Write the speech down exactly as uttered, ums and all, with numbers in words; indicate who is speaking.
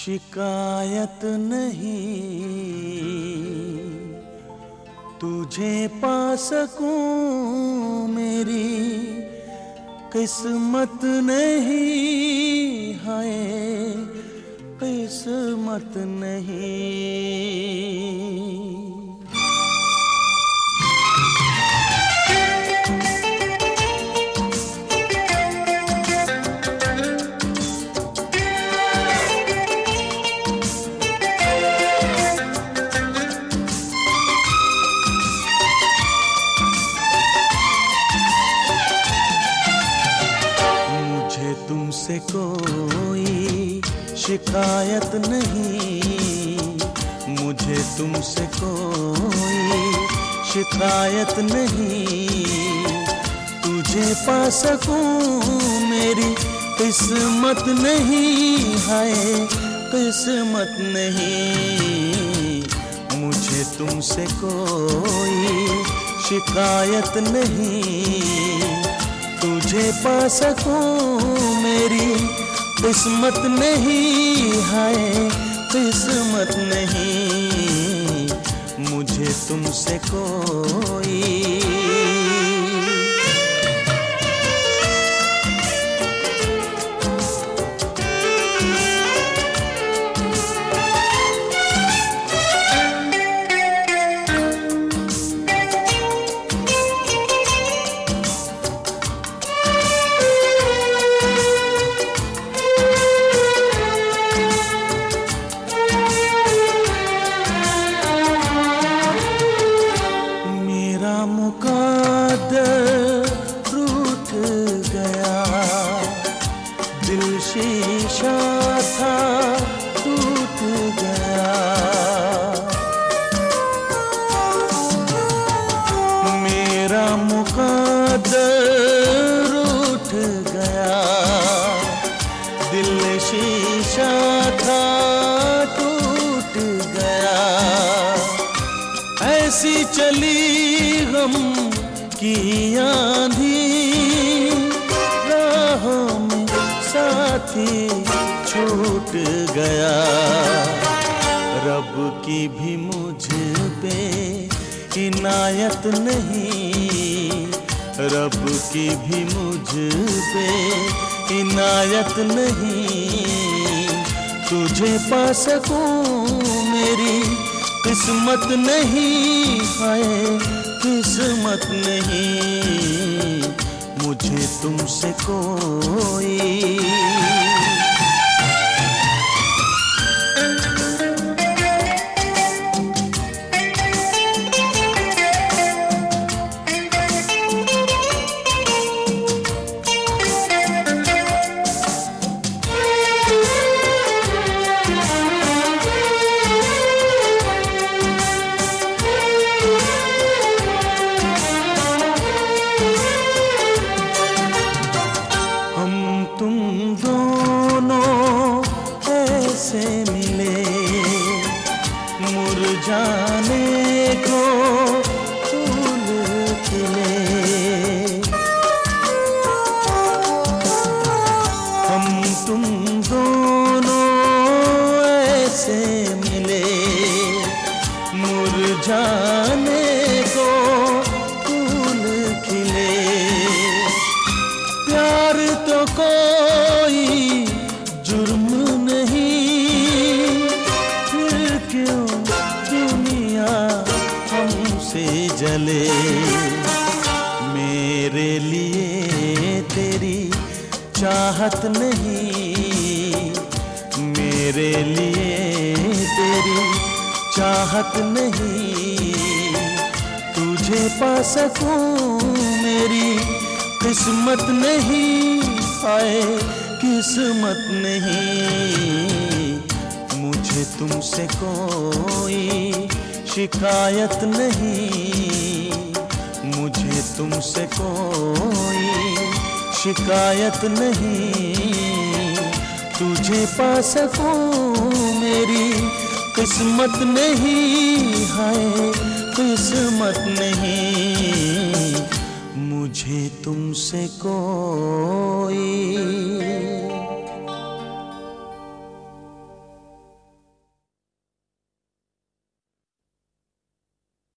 Speaker 1: शिकायत नहीं तुझे पा सकूं, मेरी किस्मत नहीं, हाय किस्मत नहीं। तुमसे कोई शिकायत नहीं, मुझे तुमसे कोई शिकायत नहीं, तुझे पा सकूं मेरी किस्मत नहीं, हाय किस्मत नहीं। मुझे तुमसे कोई शिकायत नहीं, तुझे पा सकूं मेरी किस्मत नहीं, हाय किस्मत नहीं। मुझे तुमसे कोई रूठ गया, दिल शीशा था टूट गया, मेरा मुक़द्दर रूठ गया, दिल शीशा था टूट गया। ऐसी चली गम की आंधी, राहों में साथी छूट गया। रब की भी मुझ पे इनायत नहीं, रब की भी मुझ पे इनायत नहीं, तुझे पा सकूं मेरी किस्मत नहीं, हाय किस्मत नहीं। मुझे तुमसे कोई मिले, मुरझाने को फूल खिले, हम तुम दोनों ऐसे मिले, मुरझाने को फूल खिले। प्यार तो कोई जुर्म नहीं, जले मेरे लिए तेरी चाहत नहीं, मेरे लिए तेरी चाहत नहीं, तुझे पा सकूं मेरी किस्मत नहीं, आए किस्मत नहीं। मुझे तुमसे कोई शिकायत नहीं, मुझे तुमसे कोई शिकायत नहीं, तुझे पा सकूं मेरी किस्मत नहीं, हाय किस्मत नहीं। मुझे तुमसे कोई